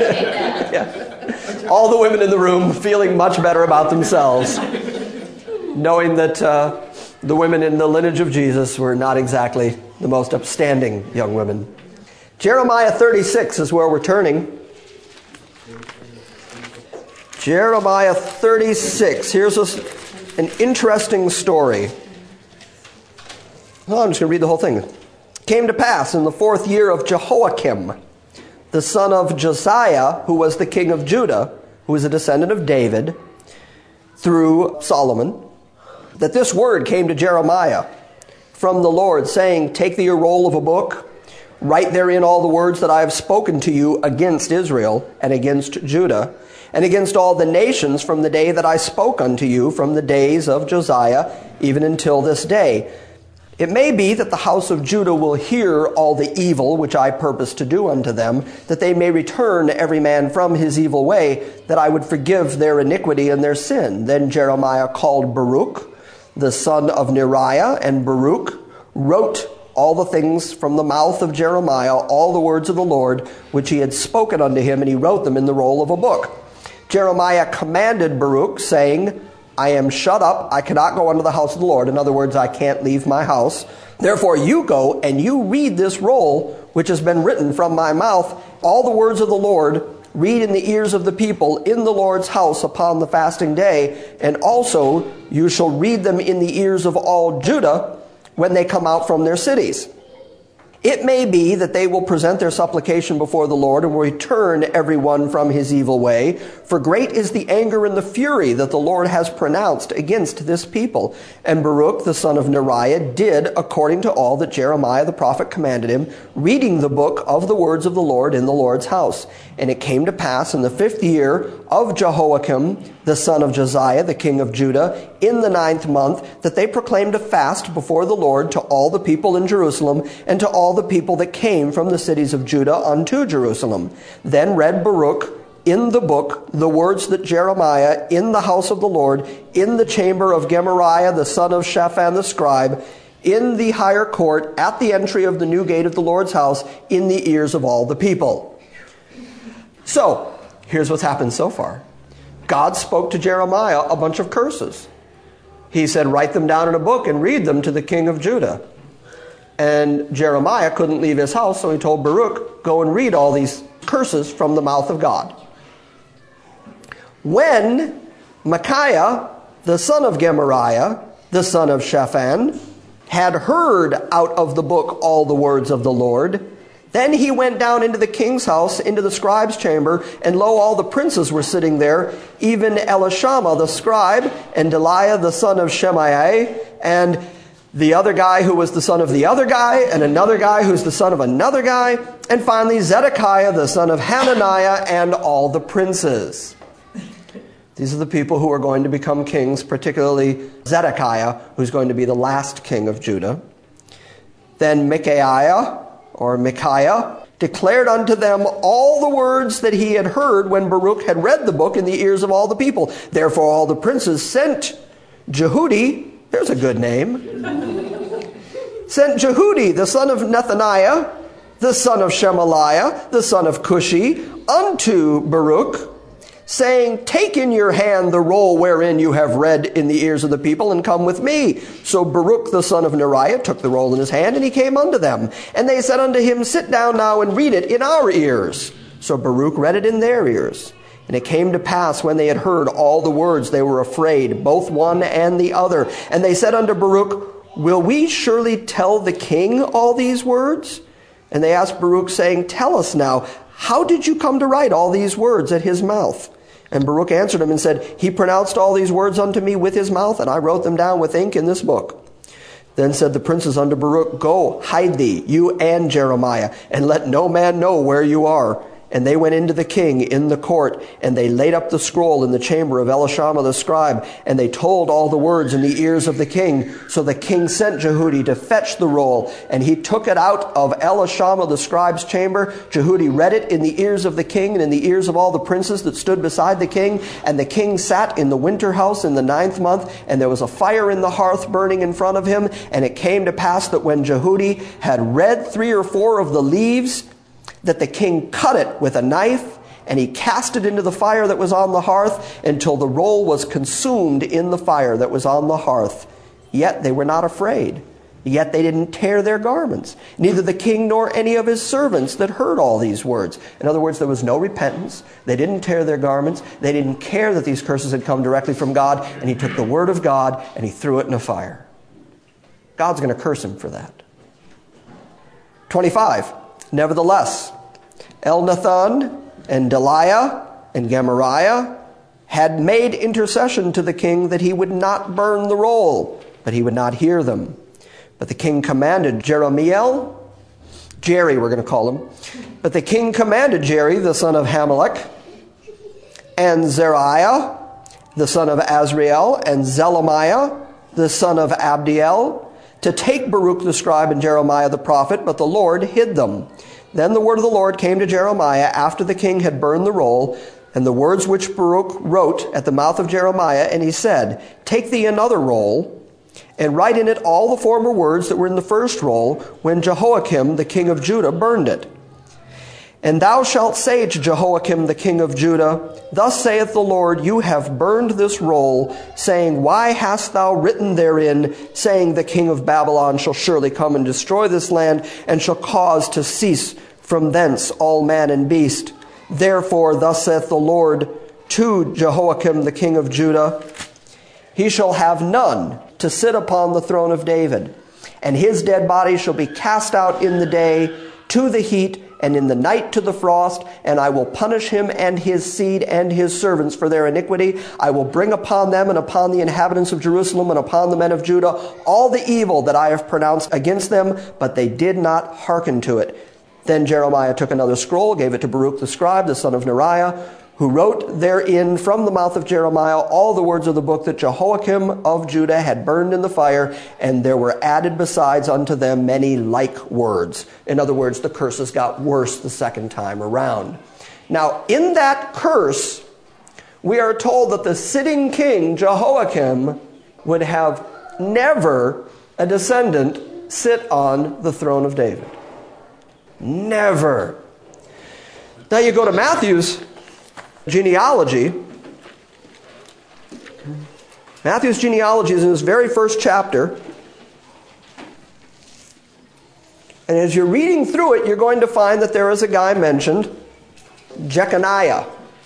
Yeah. All the women in the room feeling much better about themselves, knowing that uh, the women in the lineage of Jesus were not exactly the most upstanding young women. Jeremiah thirty-six is where we're turning. Jeremiah thirty-six. Here's a, an interesting story. Well, I'm just going to read the whole thing. Came to pass in the fourth year of Jehoiakim, the son of Josiah, who was the king of Judah, who was a descendant of David, through Solomon, that this word came to Jeremiah from the Lord, saying, Take thee a roll of a book, write therein all the words that I have spoken to you against Israel and against Judah, and against all the nations from the day that I spoke unto you, from the days of Josiah, even until this day. It may be that the house of Judah will hear all the evil which I purpose to do unto them, that they may return every man from his evil way, that I would forgive their iniquity and their sin. Then Jeremiah called Baruch, the son of Neriah, and Baruch wrote all the things from the mouth of Jeremiah, all the words of the Lord, which he had spoken unto him, and he wrote them in the roll of a book. Jeremiah commanded Baruch, saying, I am shut up, I cannot go unto the house of the Lord. In other words, I can't leave my house. Therefore you go and you read this roll, which has been written from my mouth, all the words of the Lord, read in the ears of the people in the Lord's house upon the fasting day, and also you shall read them in the ears of all Judah when they come out from their cities. It may be that they will present their supplication before the Lord and will return every one from his evil way. For great is the anger and the fury that the Lord has pronounced against this people. And Baruch, the son of Neriah, did according to all that Jeremiah the prophet commanded him, reading the book of the words of the Lord in the Lord's house. And it came to pass in the fifth year of Jehoiakim, the son of Josiah, the king of Judah, in the ninth month, that they proclaimed a fast before the Lord to all the people in Jerusalem and to all the people that came from the cities of Judah unto Jerusalem. Then read Baruch in the book the words that Jeremiah in the house of the Lord, in the chamber of Gemariah, the son of Shaphan the scribe, in the higher court, at the entry of the new gate of the Lord's house, in the ears of all the people. So, here's what's happened so far. God spoke to Jeremiah a bunch of curses. He said, write them down in a book and read them to the king of Judah. And Jeremiah couldn't leave his house, so he told Baruch, go and read all these curses from the mouth of God. When Micaiah, the son of Gemariah, the son of Shaphan, had heard out of the book all the words of the Lord, then he went down into the king's house, into the scribe's chamber, and lo, all the princes were sitting there, even Elishama the scribe, and Delaiah the son of Shemaiah, and the other guy who was the son of the other guy, and another guy who's the son of another guy, and finally Zedekiah the son of Hananiah, and all the princes. These are the people who are going to become kings, particularly Zedekiah, who's going to be the last king of Judah. Then Micaiah, or Micaiah, declared unto them all the words that he had heard when Baruch had read the book in the ears of all the people. Therefore all the princes sent Jehudi, there's a good name, sent Jehudi, the son of Nethaniah, the son of Shemaliah, the son of Cushi, unto Baruch, saying, take in your hand the roll wherein you have read in the ears of the people, and come with me. So Baruch the son of Neriah took the roll in his hand, and he came unto them. And they said unto him, sit down now and read it in our ears. So Baruch read it in their ears. And it came to pass, when they had heard all the words, they were afraid, both one and the other. And they said unto Baruch, will we surely tell the king all these words? And they asked Baruch, saying, tell us now, how did you come to write all these words at his mouth? And Baruch answered him and said, he pronounced all these words unto me with his mouth, and I wrote them down with ink in this book. Then said the princes unto Baruch, go, hide thee, you and Jeremiah, and let no man know where you are. And they went into the king in the court, and they laid up the scroll in the chamber of Elishama the scribe, and they told all the words in the ears of the king. So the king sent Jehudi to fetch the roll, and he took it out of Elishama the scribe's chamber. Jehudi read it in the ears of the king and in the ears of all the princes that stood beside the king. And the king sat in the winter house in the ninth month, and there was a fire in the hearth burning in front of him. And it came to pass that when Jehudi had read three or four of the leaves, that the king cut it with a knife, and he cast it into the fire that was on the hearth until the roll was consumed in the fire that was on the hearth. Yet they were not afraid. Yet they didn't tear their garments, neither the king nor any of his servants that heard all these words. In other words, there was no repentance. They didn't tear their garments. They didn't care that these curses had come directly from God, and he took the word of God and he threw it in a fire. God's going to curse him for that. twenty-five. Nevertheless, Elnathan and Deliah and Gemariah had made intercession to the king that he would not burn the roll, but he would not hear them. But the king commanded Jeremiel, Jerry we're going to call him, but the king commanded Jerry, the son of Hamelech, and Zeriah, the son of Azriel, and Zelemiah, the son of Abdiel, to take Baruch the scribe and Jeremiah the prophet, but the Lord hid them. Then the word of the Lord came to Jeremiah after the king had burned the roll, and the words which Baruch wrote at the mouth of Jeremiah, and he said, Take thee another roll, and write in it all the former words that were in the first roll, when Jehoiakim the king of Judah burned it. And thou shalt say to Jehoiakim the king of Judah, Thus saith the Lord, You have burned this roll, saying, Why hast thou written therein, saying, The king of Babylon shall surely come and destroy this land, and shall cause to cease from thence all man and beast. Therefore, thus saith the Lord to Jehoiakim the king of Judah, He shall have none to sit upon the throne of David, and his dead body shall be cast out in the day to the heat, and in the night to the frost, and I will punish him and his seed and his servants for their iniquity. I will bring upon them and upon the inhabitants of Jerusalem and upon the men of Judah all the evil that I have pronounced against them, but they did not hearken to it. Then Jeremiah took another scroll, gave it to Baruch the scribe, the son of Neriah, who wrote therein from the mouth of Jeremiah all the words of the book that Jehoiakim of Judah had burned in the fire, and there were added besides unto them many like words. In other words, the curses got worse the second time around. Now, in that curse, we are told that the sitting king, Jehoiakim, would have never a descendant sit on the throne of David. Never. Now you go to Matthew's genealogy. Matthew's genealogy is in his very first chapter. And as you're reading through it, you're going to find that there is a guy mentioned, Jeconiah.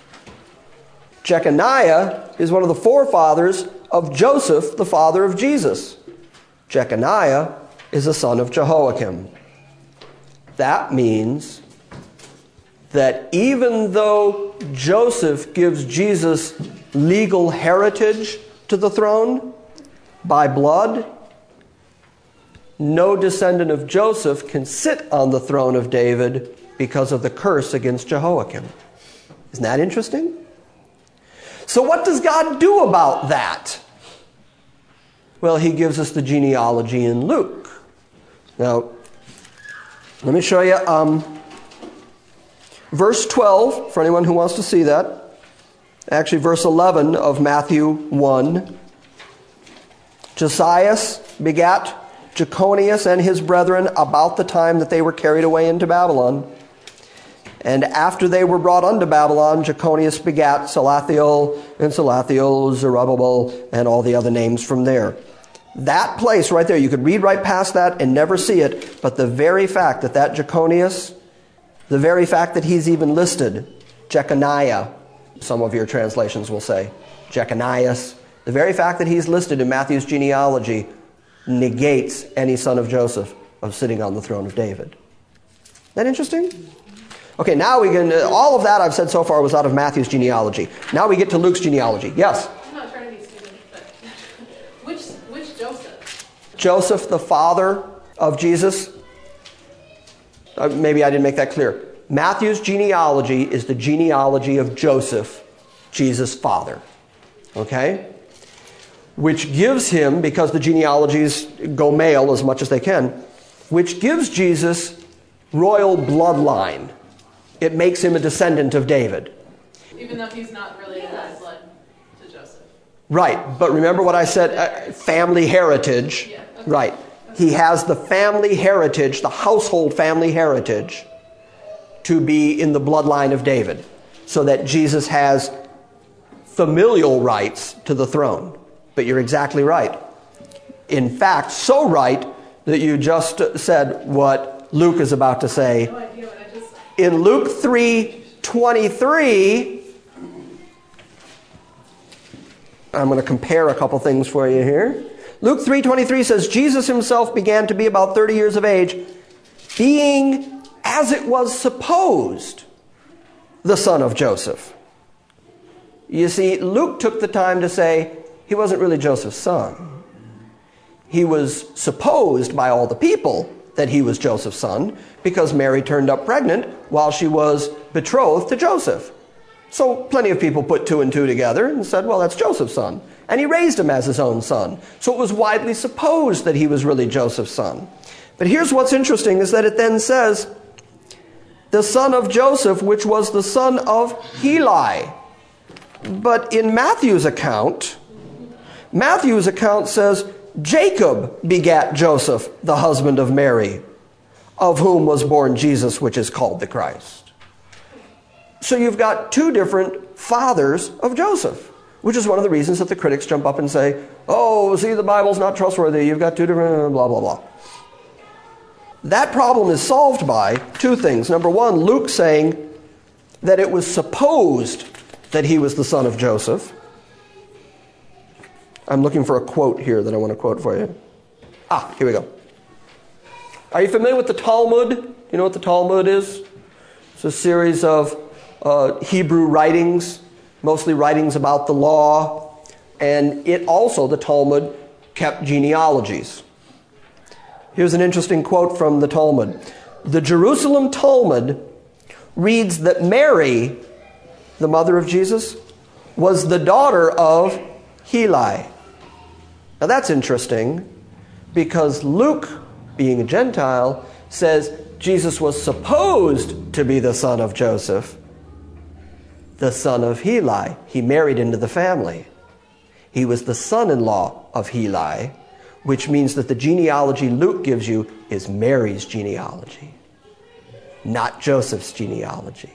Jeconiah is one of the forefathers of Joseph, the father of Jesus. Jeconiah is a son of Jehoiakim. That means that even though Joseph gives Jesus legal heritage to the throne by blood, no descendant of Joseph can sit on the throne of David because of the curse against Jehoiakim. Isn't that interesting? So what does God do about that? Well, he gives us the genealogy in Luke. Now, let me show you um, verse twelve, for anyone who wants to see that. Actually, verse eleven of Matthew one. Josias begat Jeconias and his brethren about the time that they were carried away into Babylon. And after they were brought unto Babylon, Jeconias begat Salathiel, and Salathiel, Zerubbabel, and all the other names from there. That place right there, you could read right past that and never see it, but the very fact that that Jeconias, the very fact that he's even listed, Jeconiah, some of your translations will say, Jeconias, the very fact that he's listed in Matthew's genealogy negates any son of Joseph of sitting on the throne of David. Isn't that interesting? Okay, now we can, all of that I've said so far was out of Matthew's genealogy. Now we get to Luke's genealogy. Yes? I'm not trying to be stupid, but which, which Joseph? Joseph, the father of Jesus. Uh, maybe I didn't make that clear. Matthew's genealogy is the genealogy of Joseph, Jesus' father. Okay? Which gives him, because the genealogies go male as much as they can, which gives Jesus royal bloodline. It makes him a descendant of David. Even though he's not related by blood to Joseph. Right, but remember what I said, uh, family heritage. Yeah, okay. Right. He has the family heritage, the household family heritage, to be in the bloodline of David, so that Jesus has familial rights to the throne. But you're exactly right. In fact, so right that you just said what Luke is about to say. No idea what I just said. In Luke three twenty-three, I'm going to compare a couple things for you here. Luke three twenty-three says, Jesus himself began to be about thirty years of age, being, as it was supposed, the son of Joseph. You see, Luke took the time to say he wasn't really Joseph's son. He was supposed by all the people that he was Joseph's son because Mary turned up pregnant while she was betrothed to Joseph. So plenty of people put two and two together and said, well, that's Joseph's son. And he raised him as his own son. So it was widely supposed that he was really Joseph's son. But here's what's interesting is that it then says, the son of Joseph, which was the son of Heli. But in Matthew's account, Matthew's account says, Jacob begat Joseph, the husband of Mary, of whom was born Jesus, which is called the Christ. So you've got two different fathers of Joseph, which is one of the reasons that the critics jump up and say, oh, see, the Bible's not trustworthy. You've got two different blah, blah, blah. That problem is solved by two things. Number one, Luke saying that it was supposed that he was the son of Joseph. I'm looking for a quote here that I want to quote for you. Ah, here we go. Are you familiar with the Talmud? You know what the Talmud is? It's a series of uh, Hebrew writings, mostly writings about the law. And it also, the Talmud, kept genealogies. Here's an interesting quote from the Talmud. The Jerusalem Talmud reads that Mary, the mother of Jesus, was the daughter of Heli. Now that's interesting because Luke, being a Gentile, says Jesus was supposed to be the son of Joseph, the son of Heli. He married into the family. He was the son-in-law of Heli, which means that the genealogy Luke gives you is Mary's genealogy, not Joseph's genealogy.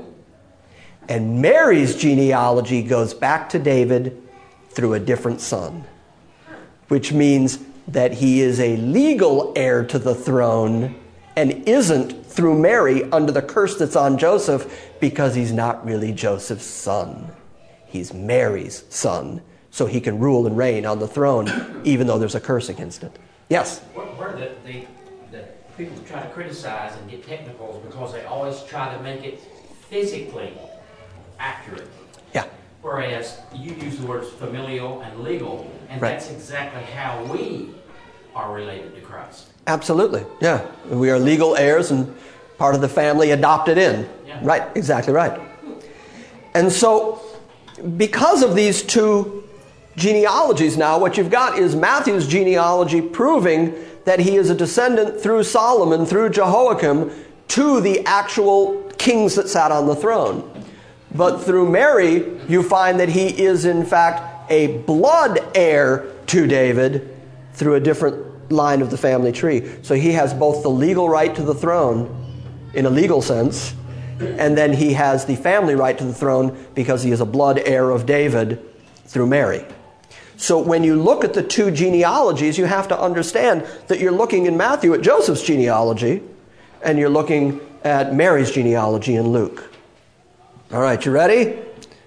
And Mary's genealogy goes back to David through a different son, which means that he is a legal heir to the throne and isn't through Mary under the curse that's on Joseph because he's not really Joseph's son. He's Mary's son, so he can rule and reign on the throne even though there's a curse against it. Yes? Where, where the, the, the people try to criticize and get technical because they always try to make it physically accurate. Yeah. Whereas you use the words familial and legal, and Right. that's exactly how we are related to Christ. Absolutely, yeah. We are legal heirs and part of the family adopted in. Yeah. Right, exactly right. And so, because of these two genealogies now, what you've got is Matthew's genealogy proving that he is a descendant through Solomon, through Jehoiakim, to the actual kings that sat on the throne. But through Mary, you find that he is in fact a blood heir to David through a different line of the family tree. So he has both the legal right to the throne in a legal sense, and then he has the family right to the throne because he is a blood heir of David through Mary. So when you look at the two genealogies, you have to understand that you're looking in Matthew at Joseph's genealogy, and you're looking at Mary's genealogy in Luke. All right, you ready?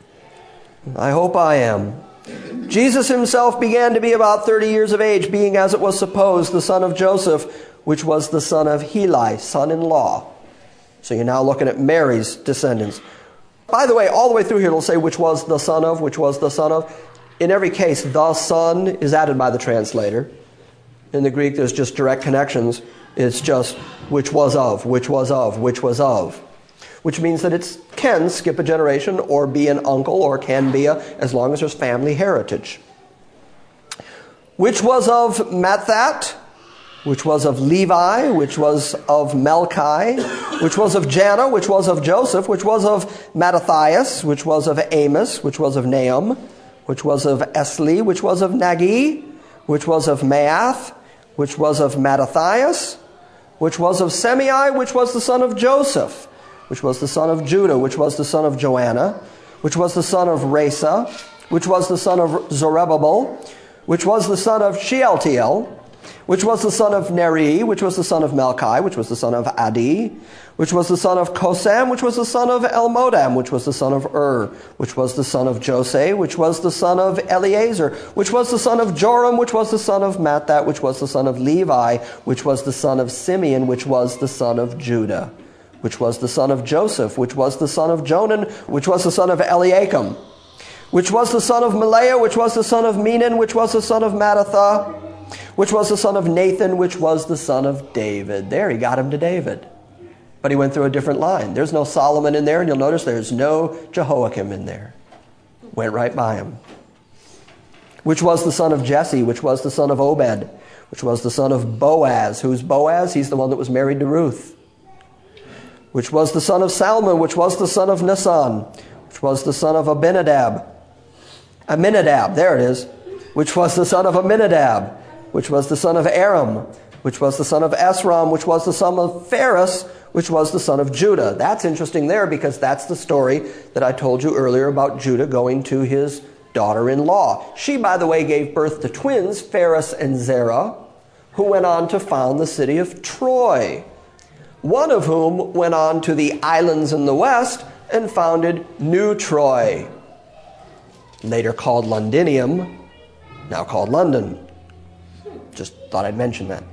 I hope I am. Jesus himself began to be about thirty years of age, being as it was supposed the son of Joseph, which was the son of Heli, son-in-law. So you're now looking at Mary's descendants. By the way, all the way through here it'll say which was the son of, which was the son of. In every case, the son is added by the translator. In the Greek, there's just direct connections. It's just which was of, which was of, which was of. which means that it can skip a generation or be an uncle or can be a, as long as there's family heritage. Which was of Matthat, which was of Levi, which was of Melchi, which was of Janna, which was of Joseph, which was of Mattathias, which was of Amos, which was of Nahum, which was of Esli, which was of Nagi, which was of Maath, which was of Mattathias, which was of Semei, which was the son of Joseph, which was the son of Judah, which was the son of Joanna, which was the son of Resa, which was the son of Zerubbabel, which was the son of Shealtiel, which was the son of Neri, which was the son of Melchi, which was the son of Adi, which was the son of Kosam, which was the son of Elmodam, which was the son of Ur, which was the son of Jose, which was the son of Eleazar, which was the son of Joram, which was the son of Mattat, which was the son of Levi, which was the son of Simeon, which was the son of Judah, which was the son of Joseph, which was the son of Jonan, which was the son of Eliakim, which was the son of Maleah, which was the son of Menon, which was the son of Mattatha, which was the son of Nathan, which was the son of David. There, he got him to David. But he went through a different line. There's no Solomon in there, and you'll notice there's no Jehoiakim in there. Went right by him. Which was the son of Jesse, which was the son of Obed, which was the son of Boaz. Who's Boaz? He's the one that was married to Ruth. Which was the son of Salmon, which was the son of Nisan, which was the son of Abinadab. Aminadab, there it is. Which was the son of Aminadab, which was the son of Aram, which was the son of Esrom, which was the son of Phares, which was the son of Judah. That's interesting there because that's the story that I told you earlier about Judah going to his daughter-in-law. She, by the way, gave birth to twins, Phares and Zerah, who went on to found the city of Troy, one of whom went on to the islands in the west and founded New Troy, later called Londinium, now called London. Just thought I'd mention that.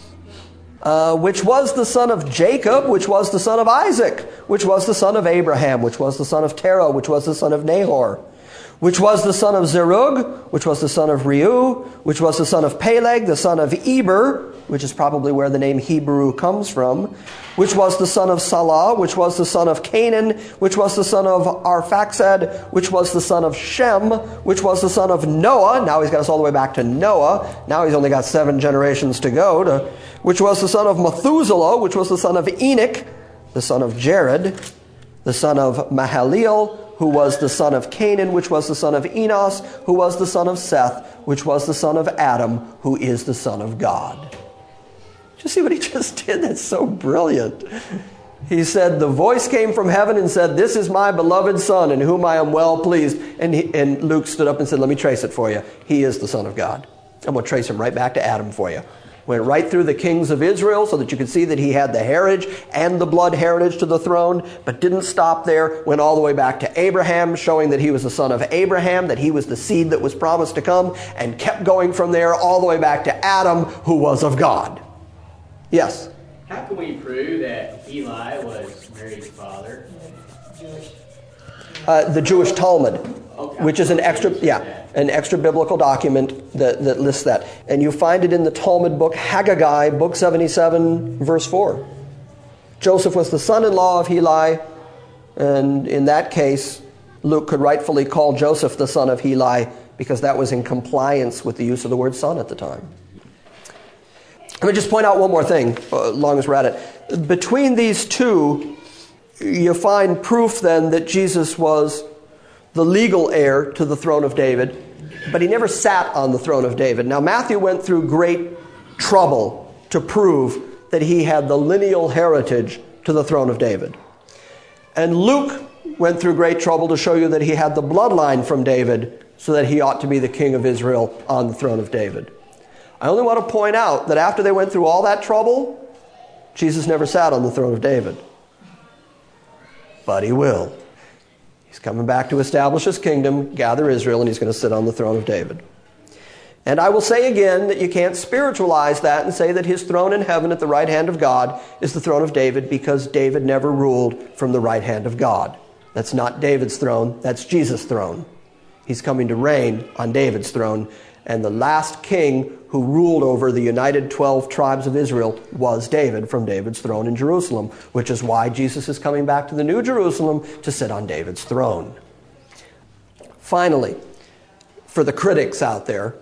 Uh, which was the son of Jacob, which was the son of Isaac, which was the son of Abraham, which was the son of Terah, which was the son of Nahor, which was the son of Zerug, which was the son of Reu, which was the son of Peleg, the son of Eber, which is probably where the name Hebrew comes from, which was the son of Salah, which was the son of Canaan, which was the son of Arphaxad, which was the son of Shem, which was the son of Noah. Now he's got us all the way back to Noah. Now he's only got seven generations to go. To, which was the son of Methuselah, which was the son of Enoch, the son of Jared, the son of Mahalalel, who was the son of Canaan, which was the son of Enos, who was the son of Seth, which was the son of Adam, who is the son of God. Did you see what he just did? That's so brilliant. He said, the voice came from heaven and said, this is my beloved son in whom I am well pleased. And, he, and Luke stood up and said, let me trace it for you. He is the Son of God. I'm going to trace him right back to Adam for you. Went right through the kings of Israel so that you could see that he had the heritage and the blood heritage to the throne, but didn't stop there. Went all the way back to Abraham, showing that he was the son of Abraham, that he was the seed that was promised to come, and kept going from there all the way back to Adam, who was of God. Yes? How can we prove that Eli was Mary's father? Uh, the Jewish Talmud, Okay. which is an extra, yeah, an extra biblical document that, that lists that. And you find it in the Talmud book Haggai, book seventy-seven, verse four. Joseph was the son-in-law of Heli, and in that case, Luke could rightfully call Joseph the son of Heli because that was in compliance with the use of the word son at the time. Let me just point out one more thing, uh, as long as we're at it. Between these two, you find proof then that Jesus was the legal heir to the throne of David, but he never sat on the throne of David. Now, Matthew went through great trouble to prove that he had the lineal heritage to the throne of David. And Luke went through great trouble to show you that he had the bloodline from David so that he ought to be the king of Israel on the throne of David. I only want to point out that after they went through all that trouble, Jesus never sat on the throne of David. But he will. He's coming back to establish his kingdom, gather Israel, and he's going to sit on the throne of David. And I will say again that you can't spiritualize that and say that his throne in heaven at the right hand of God is the throne of David, because David never ruled from the right hand of God. That's not David's throne, that's Jesus' throne. He's coming to reign on David's throne, and the last king who who ruled over the united twelve tribes of Israel was David from David's throne in Jerusalem, which is why Jesus is coming back to the New Jerusalem to sit on David's throne. Finally, for the critics out there,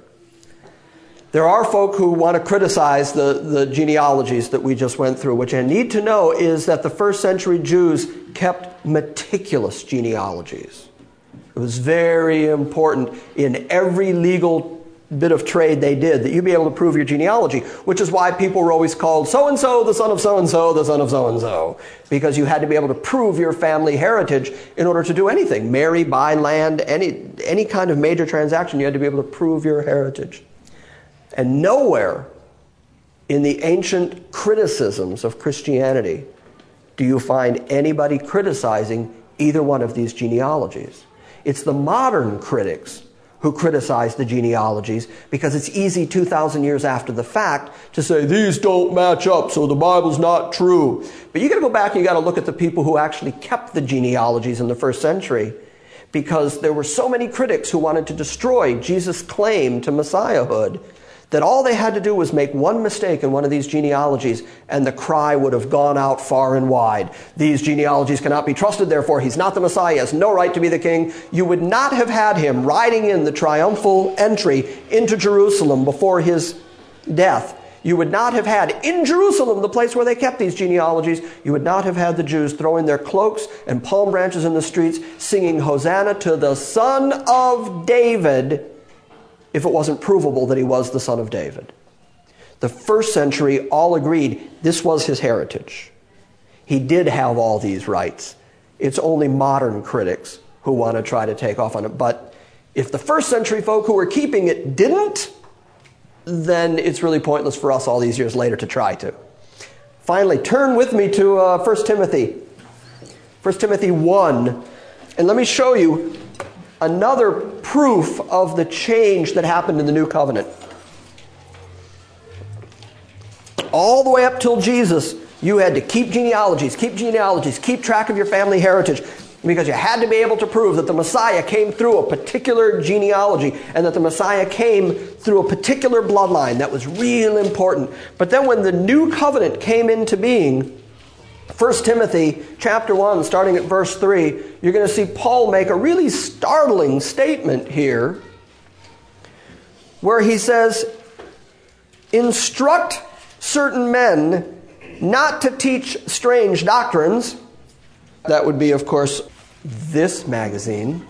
there are folk who want to criticize the, the genealogies that we just went through. What you need to know is that the first century Jews kept meticulous genealogies. It was very important in every legal bit of trade they did that you be able to prove your genealogy, which is why people were always called so-and-so, the son of so-and-so, the son of so-and-so, because you had to be able to prove your family heritage in order to do anything. Marry, buy land, any, any kind of major transaction, you had to be able to prove your heritage. And nowhere in the ancient criticisms of Christianity do you find anybody criticizing either one of these genealogies. It's the modern critics who criticize the genealogies because it's easy two thousand years after the fact to say these don't match up, so the Bible's not true. But you got to go back and you got to look at the people who actually kept the genealogies in the first century, because there were so many critics who wanted to destroy Jesus' claim to Messiahhood that all they had to do was make one mistake in one of these genealogies and the cry would have gone out far and wide. These genealogies cannot be trusted, therefore he's not the Messiah, he has no right to be the king. You would not have had him riding in the triumphal entry into Jerusalem before his death. You would not have had, in Jerusalem, the place where they kept these genealogies, you would not have had the Jews throwing their cloaks and palm branches in the streets, singing Hosanna to the Son of David, if it wasn't provable that he was the son of David. The first century all agreed this was his heritage. He did have all these rights. It's only modern critics who want to try to take off on it. But if the first century folk who were keeping it didn't, then it's really pointless for us all these years later to try to. Finally, turn with me to uh, First Timothy. First Timothy one. And let me show you another proof of the change that happened in the new covenant. All the way up till Jesus, you had to keep genealogies, keep genealogies, keep track of your family heritage, because you had to be able to prove that the Messiah came through a particular genealogy and that the Messiah came through a particular bloodline. That was real important. But then when the new covenant came into being, First Timothy chapter one, starting at verse three, you're going to see Paul make a really startling statement here where he says, instruct certain men not to teach strange doctrines. That would be, of course, this magazine.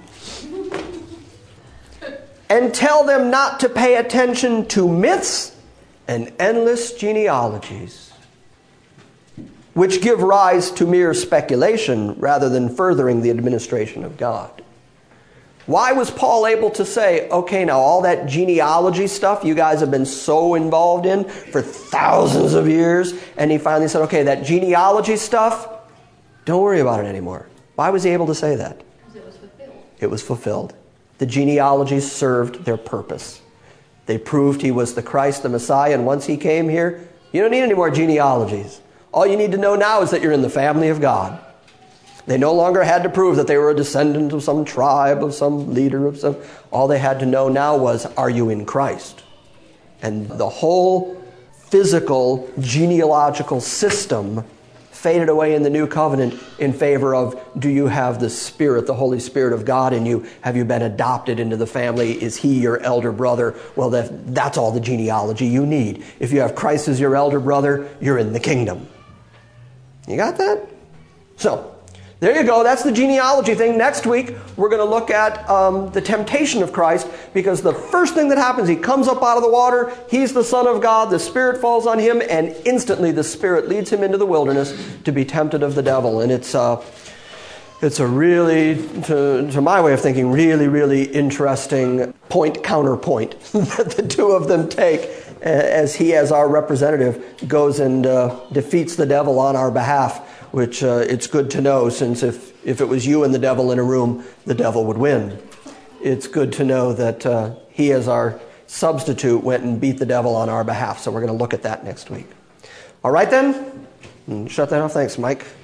And tell them not to pay attention to myths and endless genealogies, which give rise to mere speculation rather than furthering the administration of God. Why was Paul able to say, okay, now all that genealogy stuff you guys have been so involved in for thousands of years, and he finally said, okay, that genealogy stuff, don't worry about it anymore. Why was he able to say that? Because it was fulfilled. It was fulfilled. The genealogies served their purpose. They proved he was the Christ, the Messiah, and once he came here, you don't need any more genealogies. All you need to know now is that you're in the family of God. They no longer had to prove that they were a descendant of some tribe, of some leader, of some... All they had to know now was, are you in Christ? And the whole physical, genealogical system faded away in the new covenant in favor of, do you have the Spirit, the Holy Spirit of God in you? Have you been adopted into the family? Is he your elder brother? Well, that, that's all the genealogy you need. If you have Christ as your elder brother, you're in the kingdom. You got that? So, there you go. That's the genealogy thing. Next week, we're going to look at um, the temptation of Christ, because the first thing that happens, he comes up out of the water, he's the Son of God, the Spirit falls on him, and instantly the Spirit leads him into the wilderness to be tempted of the devil. And it's, uh, it's a really, to, to my way of thinking, really, really interesting point-counterpoint that the two of them take, as he, as our representative, goes and uh, defeats the devil on our behalf, which uh, it's good to know, since if, if it was you and the devil in a room, the devil would win. It's good to know that uh, he, as our substitute, went and beat the devil on our behalf. So we're going to look at that next week. All right then? Shut that off. Thanks, Mike.